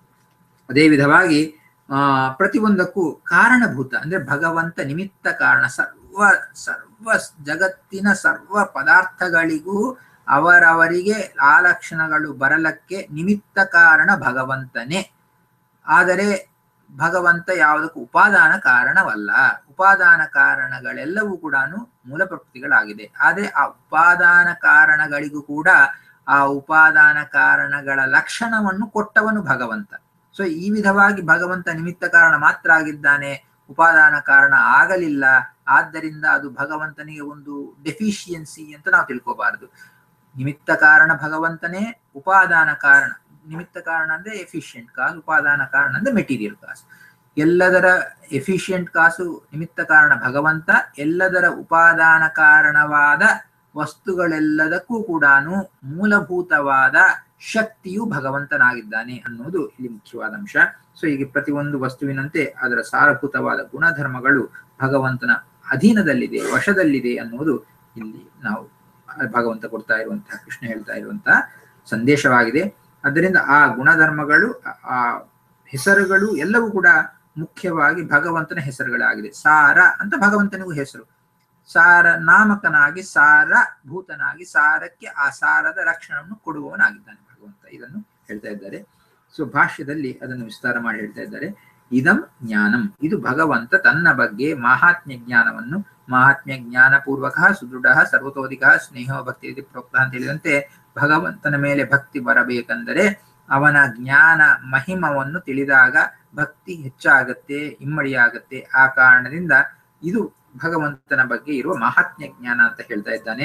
ಅದೇ ವಿಧವಾಗಿ ಆ ಪ್ರತಿಯೊಂದಕ್ಕೂ ಕಾರಣಭೂತ ಅಂದ್ರೆ ಭಗವಂತ ನಿಮಿತ್ತ ಕಾರಣ. ಸರ್ವ ಸರ್ವ ಜಗತ್ತಿನ ಸರ್ವ ಪದಾರ್ಥಗಳಿಗೂ ಅವರವರಿಗೆ ಆ ಲಕ್ಷಣಗಳು ಬರಲಕ್ಕೆ ನಿಮಿತ್ತ ಕಾರಣ ಭಗವಂತನೇ. ಆದರೆ ಭಗವಂತ ಯಾವುದಕ್ಕೂ ಉಪಾದಾನ ಕಾರಣವಲ್ಲ. ಉಪಾದಾನ ಕಾರಣಗಳೆಲ್ಲವೂ ಕೂಡ ಮೂಲ ಪ್ರಕೃತಿಗಳಾಗಿದೆ. ಆದರೆ ಆ ಉಪಾದಾನ ಕಾರಣಗಳಿಗೂ ಕೂಡ ಆ ಉಪಾದಾನ ಕಾರಣಗಳ ಲಕ್ಷಣವನ್ನು ಕೊಟ್ಟವನು ಭಗವಂತ. ಸೊ ಈ ವಿಧವಾಗಿ ಭಗವಂತ ನಿಮಿತ್ತ ಕಾರಣ ಮಾತ್ರ ಆಗಿದ್ದಾನೆ, ಉಪಾದಾನ ಕಾರಣ ಆಗಲಿಲ್ಲ. ಆದ್ದರಿಂದ ಅದು ಭಗವಂತನಿಗೆ ಒಂದು ಡೆಫಿಷಿಯನ್ಸಿ ಅಂತ ನಾವು ತಿಳ್ಕೋಬಾರದು. ನಿಮಿತ್ತ ಕಾರಣ ಭಗವಂತನೇ, ಉಪಾದಾನ ಕಾರಣ, ನಿಮಿತ್ತ ಕಾರಣ ಅಂದ್ರೆ ಎಫಿಷಿಯಂಟ್ ಕಾಸ್, ಉಪಾದಾನ ಕಾರಣ ಅಂದ್ರೆ ಮೆಟೀರಿಯಲ್ ಕಾಸ್. ಎಲ್ಲದರ ಎಫಿಷಿಯಂಟ್ ಕಾಸು ನಿಮಿತ್ತ ಕಾರಣ ಭಗವಂತ, ಎಲ್ಲದರ ಉಪಾದಾನ ಕಾರಣವಾದ ವಸ್ತುಗಳೆಲ್ಲದಕ್ಕೂ ಕೂಡ ಮೂಲಭೂತವಾದ ಶಕ್ತಿಯು ಭಗವಂತನಾಗಿದ್ದಾನೆ ಅನ್ನೋದು ಇಲ್ಲಿ ಮುಖ್ಯವಾದ ಅಂಶ. ಸೊ ಹೀಗೆ ಪ್ರತಿಯೊಂದು ವಸ್ತುವಿನಂತೆ ಅದರ ಸಾರಭೂತವಾದ ಗುಣಧರ್ಮಗಳು ಭಗವಂತನ ಅಧೀನದಲ್ಲಿದೆ, ವಶದಲ್ಲಿದೆ ಅನ್ನೋದು ಇಲ್ಲಿ ನಾವು ಭಗವಂತ ಕೊಡ್ತಾ ಇರುವಂತಹ, ಕೃಷ್ಣ ಹೇಳ್ತಾ ಇರುವಂತಹ ಸಂದೇಶವಾಗಿದೆ. ಅದರಿಂದ ಆ ಗುಣಧರ್ಮಗಳು ಆ ಹೆಸರುಗಳು ಎಲ್ಲವೂ ಕೂಡ ಮುಖ್ಯವಾಗಿ ಭಗವಂತನ ಹೆಸರುಗಳಾಗಿದೆ. ಸಾರ ಅಂತ ಭಗವಂತನಿಗೂ ಹೆಸರು. ಸಾರ ನಾಮಕನಾಗಿ ಸಾರ ಭೂತನಾಗಿ ಸಾರಕ್ಕೆ ಆ ಸಾರದ ಲಕ್ಷಣವನ್ನು ಕೊಡುವವನಾಗಿದ್ದಾನೆ ಭಗವಂತ. ಇದನ್ನು ಹೇಳ್ತಾ ಇದ್ದಾರೆ. ಸೊ ಭಾಷ್ಯದಲ್ಲಿ ಅದನ್ನು ವಿಸ್ತಾರ ಮಾಡಿ ಹೇಳ್ತಾ ಇದ್ದಾರೆ. ಇದಂ ಜ್ಞಾನಂ, ಇದು ಭಗವಂತ ತನ್ನ ಬಗ್ಗೆ ಮಹಾತ್ಮ್ಯ ಜ್ಞಾನವನ್ನು, ಮಹಾತ್ಮ್ಯ ಜ್ಞಾನ ಪೂರ್ವಕ ಸುದೃಢ ಸರ್ವತೋಧಿಕ ಸ್ನೇಹೋ ಭಕ್ತಿ ಇದು ಪ್ರೋಕ್ತ ಅಂತ ಹೇಳಿದಂತೆ ಭಗವಂತನ ಮೇಲೆ ಭಕ್ತಿ ಬರಬೇಕೆಂದರೆ ಅವನ ಜ್ಞಾನ ಮಹಿಮವನ್ನು ತಿಳಿದಾಗ ಭಕ್ತಿ ಹೆಚ್ಚಾಗತ್ತೆ, ಇಮ್ಮಡಿಯಾಗತ್ತೆ. ಆ ಕಾರಣದಿಂದ ಇದು ಭಗವಂತನ ಬಗ್ಗೆ ಇರುವ ಮಹಾತ್ಮ್ಯ ಜ್ಞಾನ ಅಂತ ಹೇಳ್ತಾ ಇದ್ದಾನೆ.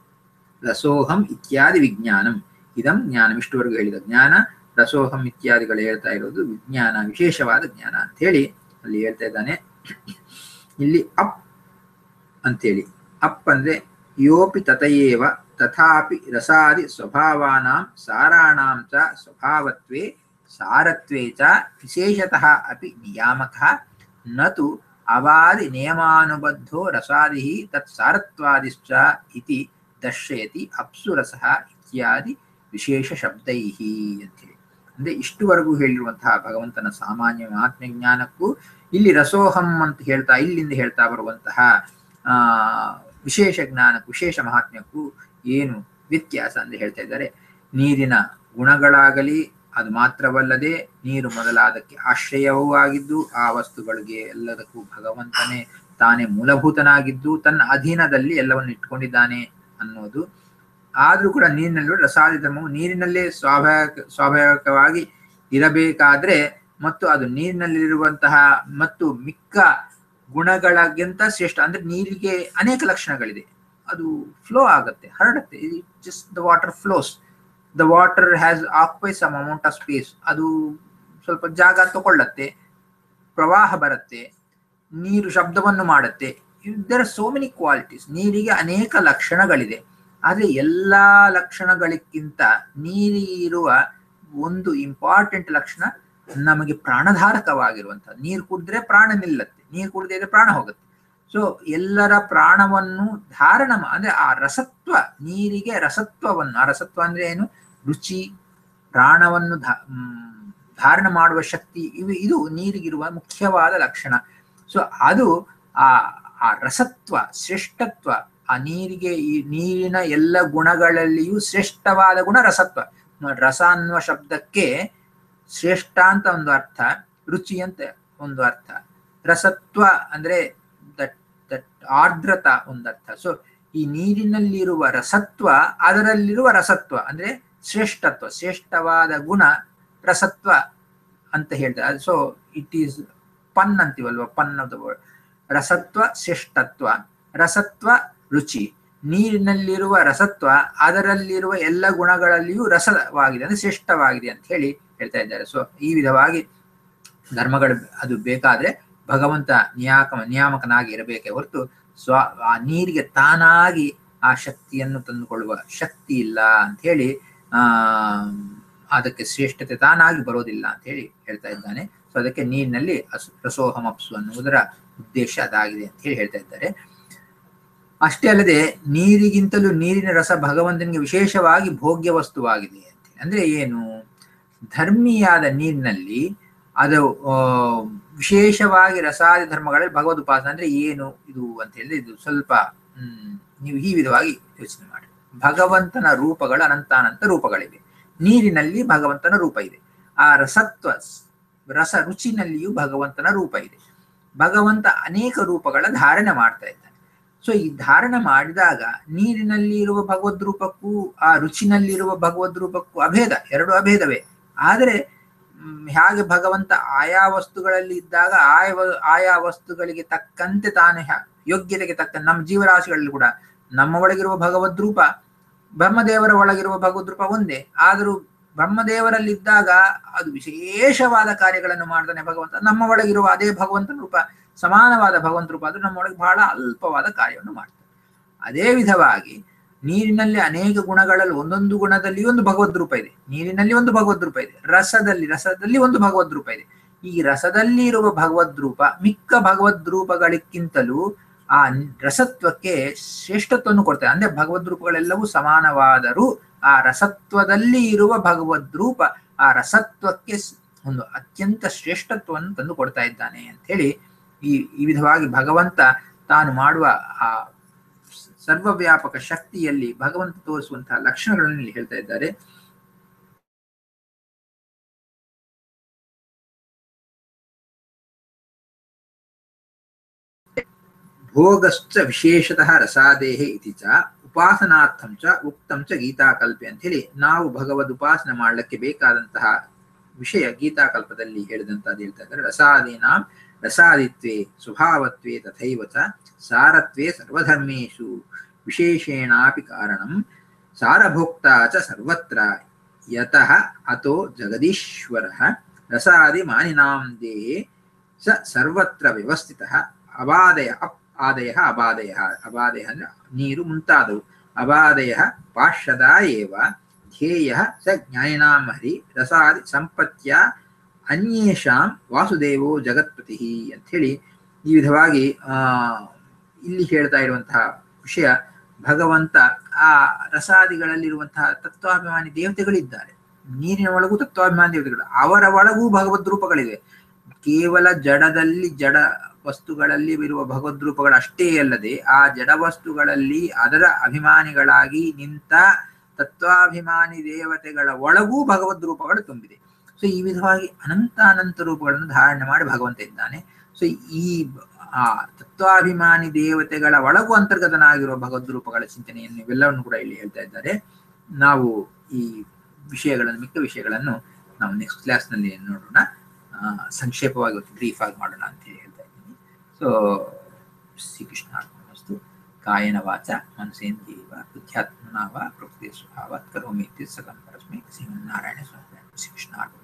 ರಸೋಹಂ ಇತ್ಯಾದಿ ವಿಜ್ಞಾನಂ, ಇದಂ ಜ್ಞಾನಂ, ಇಷ್ಟುವರೆಗೂ ಹೇಳಿದ ಜ್ಞಾನ, ರಸೋಹಂ ಇತ್ಯಾದಿಗಳು ಹೇಳ್ತಾ ಇರೋದು ವಿಜ್ಞಾನ, ವಿಶೇಷವಾದ ಜ್ಞಾನ ಅಂತ ಹೇಳಿ ಅಲ್ಲಿ ಹೇಳ್ತಾ ಇದ್ದಾನೆ. ಇಲ್ಲಿ ಅಪ್ ಅಂತೇಳಿ, ಅಪ್ ಅಂದ್ರೆ ಯೋಪಿ ತಥಯೇವ ತಥಾಪಿ ರಸಾದಿ ಸ್ವಭಾವಾನಾಂ ಸಾರಾಣಾಂ ಚ ಸ್ವಭಾವತ್ವೇ ಸಾರತ್ವೇ ಚ ವಿಶೇಷತಃ ಅಪಿ ನಿಯಾಮಕಃ ನತು ಅವಾದಿ ನಿಯಮಾನುಬದ್ಧೋ ರಸಾದಿ ತತ್ ಸಾರತ್ವಾದಿಶ್ಚ ಇತಿ ದರ್ಶಯತಿ ಅಪ್ಸು ರಸಃ ಇತ್ಯಾದಿ ವಿಶೇಷ ಶಬ್ದೈಹಿ ಅಂತೇಳಿ. ಅಂದ್ರೆ ಇಷ್ಟುವರೆಗೂ ಹೇಳಿರುವಂತಹ ಭಗವಂತನ ಸಾಮಾನ್ಯ ಮಹಾತ್ಮ್ಯ ಜ್ಞಾನಕ್ಕೂ ಇಲ್ಲಿ ರಸೋಹಂ ಅಂತ ಹೇಳ್ತಾ ಇಲ್ಲಿಂದ ಹೇಳ್ತಾ ಬರುವಂತಹ ಆ ವಿಶೇಷ ಜ್ಞಾನಕ್ಕೂ ವಿಶೇಷ ಮಹಾತ್ಮ್ಯಕ್ಕೂ ಏನು ವ್ಯತ್ಯಾಸ ಅಂತ ಹೇಳ್ತಾ ಇದ್ದಾರೆ. ನೀರಿನ ಗುಣಗಳಾಗಲಿ, ಅದು ಮಾತ್ರವಲ್ಲದೆ ನೀರು ಮೊದಲಾದಕ್ಕೆ ಆಶ್ರಯವೂ ಆಗಿದ್ದು ಆ ವಸ್ತುಗಳಿಗೆ ಎಲ್ಲದಕ್ಕೂ ಭಗವಂತನೇ ತಾನೇ ಮೂಲಭೂತನಾಗಿದ್ದು ತನ್ನ ಅಧೀನದಲ್ಲಿ ಎಲ್ಲವನ್ನು ಇಟ್ಕೊಂಡಿದ್ದಾನೆ ಅನ್ನೋದು. ಆದ್ರೂ ಕೂಡ ನೀರಿನಲ್ಲೂ ರಸಾದಿ ಧರ್ಮವು ನೀರಿನಲ್ಲೇ ಸ್ವಾಭಾವಿಕ ಸ್ವಾಭಾವಿಕವಾಗಿ ಇರಬೇಕಾದ್ರೆ ಮತ್ತು ಅದು ನೀರಿನಲ್ಲಿರುವಂತಹ ಮತ್ತು ಮಿಕ್ಕ ಗುಣಗಳಿಗಿಂತ ಶ್ರೇಷ್ಠ. ಅಂದ್ರೆ ನೀರಿಗೆ ಅನೇಕ ಲಕ್ಷಣಗಳಿದೆ, ಅದು ಫ್ಲೋ ಆಗುತ್ತೆ, ಹರಡುತ್ತೆ. Just the water flows, the water has occupy some amount of space, ಅದು ಸ್ವಲ್ಪ ಜಾಗ ತಗೊಳ್ಳತ್ತೆ, ಪ್ರವಾಹ ಬರುತ್ತೆ, ನೀರು ಶಬ್ದವನ್ನು ಮಾಡುತ್ತೆ. There are so many qualities. ನೀರಿಗೆ ಅನೇಕ ಲಕ್ಷಣಗಳಿದೆ. ಆದರೆ ಎಲ್ಲ ಲಕ್ಷಣಗಳಿಗಿಂತ ನೀರಿರುವ ಒಂದು ಇಂಪಾರ್ಟೆಂಟ್ ಲಕ್ಷಣ ನಮಗೆ ಪ್ರಾಣಧಾರಕವಾಗಿರುವಂತಹ. ನೀರು ಕುಡಿದ್ರೆ ಪ್ರಾಣ ನಿಲ್ಲತ್ತೆ, ನೀರು ಕುಡಿದ್ರೆ ಇದ್ರೆ ಪ್ರಾಣ ಹೋಗುತ್ತೆ. ಸೊ ಎಲ್ಲರ ಪ್ರಾಣವನ್ನು ಧಾರಣ ಅಂದ್ರೆ ಆ ರಸತ್ವ, ನೀರಿಗೆ ರಸತ್ವವನ್ನು, ಆ ರಸತ್ವ ಅಂದ್ರೆ ಏನು, ರುಚಿ, ಪ್ರಾಣವನ್ನು ಧಾರಣ ಮಾಡುವ ಶಕ್ತಿ, ಇವು ಇದು ನೀರಿಗಿರುವ ಮುಖ್ಯವಾದ ಲಕ್ಷಣ. ಸೊ ಅದು ಆ ಆ ರಸತ್ವ, ಶ್ರೇಷ್ಠತ್ವ, ಆ ನೀರಿಗೆ ಈ ನೀರಿನ ಎಲ್ಲ ಗುಣಗಳಲ್ಲಿಯೂ ಶ್ರೇಷ್ಠವಾದ ಗುಣ ರಸತ್ವ. ರಸ ಅನ್ನುವ ಶಬ್ದಕ್ಕೆ ಶ್ರೇಷ್ಠ ಅಂತ ಒಂದು ಅರ್ಥ, ರುಚಿ ಅಂತ ಒಂದು ಅರ್ಥ, ರಸತ್ವ ಅಂದ್ರೆ ದಟ್ ದಟ್ ಆರ್ದ್ರತ ಒಂದು ಅರ್ಥ. ಸೊ ಈ ನೀರಿನಲ್ಲಿರುವ ರಸತ್ವ, ಅದರಲ್ಲಿರುವ ರಸತ್ವ ಅಂದ್ರೆ ಶ್ರೇಷ್ಠತ್ವ, ಶ್ರೇಷ್ಠವಾದ ಗುಣ ರಸತ್ವ ಅಂತ ಹೇಳ್ತಾರೆ. ಸೊ ಇಟ್ ಈಸ್ ಪನ್ ಅಂತೀವಲ್ವ, ಪನ್ ಆಫ್ ದ ವರ್ಡ್. ರಸತ್ವ ಶ್ರೇಷ್ಠತ್ವ, ರಸತ್ವ ರುಚಿ, ನೀರಿನಲ್ಲಿರುವ ರಸತ್ವ ಅದರಲ್ಲಿರುವ ಎಲ್ಲ ಗುಣಗಳಲ್ಲಿಯೂ ರಸವಾಗಿದೆ ಅಂದ್ರೆ ಶ್ರೇಷ್ಠವಾಗಿದೆ ಅಂತ ಹೇಳಿ ಹೇಳ್ತಾ ಇದ್ದಾರೆ. ಸೊ ಈ ವಿಧವಾಗಿ ಧರ್ಮಗಳು ಅದು ಬೇಕಾದ್ರೆ ಭಗವಂತ ನಿಯಾಮ ನಿಯಾಮಕನಾಗಿ ಇರಬೇಕೇ ಹೊರತು ಸ್ವ ಆ ನೀರಿಗೆ ತಾನಾಗಿ ಆ ಶಕ್ತಿಯನ್ನು ತಂದುಕೊಳ್ಳುವ ಶಕ್ತಿ ಇಲ್ಲ ಅಂತ ಹೇಳಿ ಆ ಅದಕ್ಕೆ ಶ್ರೇಷ್ಠತೆ ತಾನಾಗಿ ಬರೋದಿಲ್ಲ ಅಂತ ಹೇಳಿ ಹೇಳ್ತಾ ಇದ್ದಾನೆ. ಸೊ ಅದಕ್ಕೆ ನೀರಿನಲ್ಲಿ ಅಸು ರಸೋಹಂ ಅಪ್ಸು ಅನ್ನುವುದರ ಉದ್ದೇಶ ಅದಾಗಿದೆ ಅಂತ ಹೇಳಿ ಹೇಳ್ತಾ ಇದ್ದಾರೆ. ಅಷ್ಟೇ ಅಲ್ಲದೆ ನೀರಿಗಿಂತಲೂ ನೀರಿನ ರಸ ಭಗವಂತನಿಗೆ ವಿಶೇಷವಾಗಿ ಭೋಗ್ಯ ವಸ್ತುವಾಗಿದೆ ಅಂತ. ಅಂದ್ರೆ ಏನು, ಧರ್ಮಿಯಾದ ನೀರಿನಲ್ಲಿ ಅದು ವಿಶೇಷವಾಗಿ ರಸಾದಿ ಧರ್ಮಗಳಲ್ಲಿ ಭಗವದ್ ಉಪಾಸನೆ ಅಂದ್ರೆ ಏನು ಇದು ಅಂತ ಹೇಳಿದ್ರೆ ಇದು ಸ್ವಲ್ಪ ಹ್ಮ್ ನೀವು ಈ ವಿಧವಾಗಿ ಯೋಚನೆ ಮಾಡಿ. ಭಗವಂತನ ರೂಪಗಳು ಅನಂತಾನಂತ ರೂಪಗಳಿವೆ. ನೀರಿನಲ್ಲಿ ಭಗವಂತನ ರೂಪ ಇದೆ. ಆ ರಸತ್ವ ರಸ ರುಚಿನಲ್ಲಿಯೂ ಭಗವಂತನ ರೂಪ ಇದೆ. ಭಗವಂತ ಅನೇಕ ರೂಪಗಳ ಧಾರಣೆ ಮಾಡ್ತಾ ಇದ್ದಾನೆ. ಸೊ ಈ ಧಾರಣ ಮಾಡಿದಾಗ ನೀರಿನಲ್ಲಿ ಇರುವ ಭಗವದ್ ರೂಪಕ್ಕೂ ಆ ರುಚಿನಲ್ಲಿರುವ ಭಗವದ್ ರೂಪಕ್ಕೂ ಅಭೇದ, ಎರಡು ಅಭೇದವೇ. ಆದರೆ ಹೇಗೆ ಭಗವಂತ ಆಯಾ ವಸ್ತುಗಳಲ್ಲಿ ಇದ್ದಾಗ ಆಯಾ ಆಯಾ ವಸ್ತುಗಳಿಗೆ ತಕ್ಕಂತೆ ತಾನು ಯೋಗ್ಯತೆಗೆ ತಕ್ಕಂತೆ, ನಮ್ಮ ಜೀವರಾಶಿಗಳಲ್ಲಿ ಕೂಡ ನಮ್ಮ ಒಳಗಿರುವ ಭಗವದ್ ರೂಪ ಬ್ರಹ್ಮದೇವರ ಒಳಗಿರುವ ಭಗವದ್ ರೂಪ ಒಂದೇ. ಆದರೂ ಬ್ರಹ್ಮದೇವರಲ್ಲಿದ್ದಾಗ ಅದು ವಿಶೇಷವಾದ ಕಾರ್ಯಗಳನ್ನು ಮಾಡ್ತಾನೆ ಭಗವಂತ. ನಮ್ಮ ಒಳಗಿರುವ ಅದೇ ಭಗವಂತನ ರೂಪ ಸಮಾನವಾದ ಭಗವಂತ ರೂಪ ಆದ್ರೂ ನಮ್ಮೊಳಗೆ ಬಹಳ ಅಲ್ಪವಾದ ಕಾರ್ಯವನ್ನು ಮಾಡ್ತಾನೆ. ಅದೇ ವಿಧವಾಗಿ ನೀರಿನಲ್ಲಿ ಅನೇಕ ಗುಣಗಳಲ್ಲಿ ಒಂದೊಂದು ಗುಣದಲ್ಲಿ ಒಂದು ಭಗವದ್ ರೂಪ ಇದೆ. ನೀರಿನಲ್ಲಿ ಒಂದು ಭಗವದ್ ರೂಪ ಇದೆ, ರಸದಲ್ಲಿ ರಸದಲ್ಲಿ ಒಂದು ಭಗವದ್ ರೂಪ ಇದೆ. ಈ ರಸದಲ್ಲಿ ಇರುವ ಭಗವದ್ ರೂಪ ಮಿಕ್ಕ ಭಗವದ್ ರೂಪಗಳಿಗಿಂತಲೂ ಆ ರಸತ್ವಕ್ಕೆ ಶ್ರೇಷ್ಠತ್ವವನ್ನು ಕೊಡ್ತಾರೆ. ಅಂದ್ರೆ ಭಗವದ್ ರೂಪಗಳೆಲ್ಲವೂ ಸಮಾನವಾದರೂ ಆ ರಸತ್ವದಲ್ಲಿ ಇರುವ ಭಗವದ್ ರೂಪ ಆ ರಸತ್ವಕ್ಕೆ ಒಂದು ಅತ್ಯಂತ ಶ್ರೇಷ್ಠತ್ವವನ್ನು ತಂದು ಕೊಡ್ತಾ ಇದ್ದಾನೆ ಅಂತ ಹೇಳಿ ಈ ಈ ವಿಧವಾಗಿ ಭಗವಂತ ತಾನು ಮಾಡುವ ಆ ಸರ್ವವ್ಯಾಪಕ ಶಕ್ತಿಯಲ್ಲಿ ಭಗವಂತ ತೋರಿಸುವಂತಹ ಲಕ್ಷಣಗಳನ್ನು ಇಲ್ಲಿ ಹೇಳ್ತಾ ಇದ್ದಾರೆ. ಭೋಗಶ್ಚ ವಿಶೇಷತಃ ರಸಾದೇಹೆ ಇತಿ ಚ ಉಪಾಸನಾರ್ಥಂ ಚ ಉಕ್ತಂ ಚ ಗೀತಾಕಲ್ಪೆ ಅಂತ ಹೇಳಿ ನಾವು ಭಗವದ್ ಉಪಾಸನೆ ಮಾಡಲಿಕ್ಕೆ ಬೇಕಾದಂತಹ ವಿಷಯ ಗೀತಾಕಲ್ಪದಲ್ಲಿ ಹೇಳಿದಂತದ್ದು ಹೇಳ್ತಾ ಇದ್ದಾರೆ. ರಸಾದೀನಾಂ ರಸಾದಿತ್ವೇ ಸ್ವಭಾವತ್ವೇ ತಥೈವ ಚ ಸಾರತ್ವೇ ಸರ್ವಧರ್ಮೇಷು ವಿಶೇಷೇಣಾಪಿ ಕಾರಣಂ ಸಾರಭೋಕ್ತಾ ಚ ಸರ್ವತ್ರ ಯತಃ ಅತೋ ಜಗದೀಶ್ವರಃ ರಸಾದಿ ಮಾನಿನಾಂ ದೇಹೇ ಸ ಸರ್ವತ್ರ ವ್ಯವಸ್ಥಿತಃ ಅಬಾದಯ ಅಪ್ ಆದಯ ಅಬಾದಯ ಅಬಾದಯ ಅಂದ್ರೆ ನೀರು ಮುಂತಾದವು ಅಬಾದಯ ಪಾರ್ಷದ ಏವ ಧ್ಯೇಯ ಸ ಜ್ಞಾನಿನಾಂ ಹರಿ ರಸಾದಿ ಸಂಪತ್ಯ ಅನ್ಯೇಷಾಂ ವಾಸುದೇವೋ ಜಗತ್ಪತಿ ಅಂತ ಹೇಳಿ ಈ ವಿಧವಾಗಿ ಆ ಇಲ್ಲಿ ಹೇಳ್ತಾ ಇರುವಂತಹ ವಿಷಯ ಭಗವಂತ ಆ ರಸಾದಿಗಳಲ್ಲಿರುವಂತಹ ತತ್ವಾಭಿಮಾನಿ ದೇವತೆಗಳಿದ್ದಾರೆ. ನೀರಿನ ಒಳಗೂ ತತ್ವಾಭಿಮಾನಿ ದೇವತೆಗಳು, ಅವರ ಒಳಗೂ ಭಗವದ್ ರೂಪಗಳಿವೆ. ಕೇವಲ ಜಡದಲ್ಲಿ ಜಡ ವಸ್ತುಗಳಲ್ಲಿ ಇರುವ ಭಗವದ್ ರೂಪಗಳು ಅಷ್ಟೇ ಅಲ್ಲದೆ ಆ ಜಡ ವಸ್ತುಗಳಲ್ಲಿ ಅದರ ಅಭಿಮಾನಿಗಳಾಗಿ ನಿಂತ ತತ್ವಾಭಿಮಾನಿ ದೇವತೆಗಳ ಒಳಗೂ ಭಗವದ್ ರೂಪಗಳು ತುಂಬಿದೆ. ಸೊ ಈ ವಿಧವಾಗಿ ಅನಂತ ಅನಂತ ರೂಪಗಳನ್ನು ಧಾರಣೆ ಮಾಡಿ ಭಗವಂತ ಇದ್ದಾನೆ. ಸೊ ಈ ಆ ತತ್ವಾಭಿಮಾನಿ ದೇವತೆಗಳ ಒಳಗೂ ಅಂತರ್ಗತನಾಗಿರುವ ಭಗವದ್ ರೂಪಗಳ ಚಿಂತನೆಯನ್ನು ಇವೆಲ್ಲವನ್ನು ಕೂಡ ಇಲ್ಲಿ ಹೇಳ್ತಾ ಇದ್ದಾರೆ. ನಾವು ಈ ವಿಷಯಗಳನ್ನು ಮಿಕ್ಕ ವಿಷಯಗಳನ್ನು ನಾವು ನೆಕ್ಸ್ಟ್ ಕ್ಲಾಸ್ನಲ್ಲಿ ನೋಡೋಣ. ಸಂಕ್ಷೇಪವಾಗಿ ಬ್ರೀಫ್ ಆಗಿ ಮಾಡೋಣ ಅಂತ ಹೇಳಿ ಹೇಳ್ತಾ ಇದ್ದೀನಿ. ಸೊ ಶ್ರೀಕೃಷ್ಣಾರ್ಪಣಮಸ್ತು. ಕಾಯನ ವಾಚ ಮನಸೇಂದ್ರಿಯೈವ ಬುದ್ಧ್ಯಾತ್ಮನಾ ವಾ ಪ್ರಕೃತಿಯ ಸ್ವಭಾವಾತ್ ಕರೋಮಿ ಇತ್ಯುತ್ ಸಕಲಂ ಪರಸ್ಮೈ ಶ್ರೀಮನ್ನಾರಾಯಣ ಸ್ವಾಮಿ. ಶ್ರೀಕೃಷ್ಣಾರ್ಪಣಮಸ್ತು.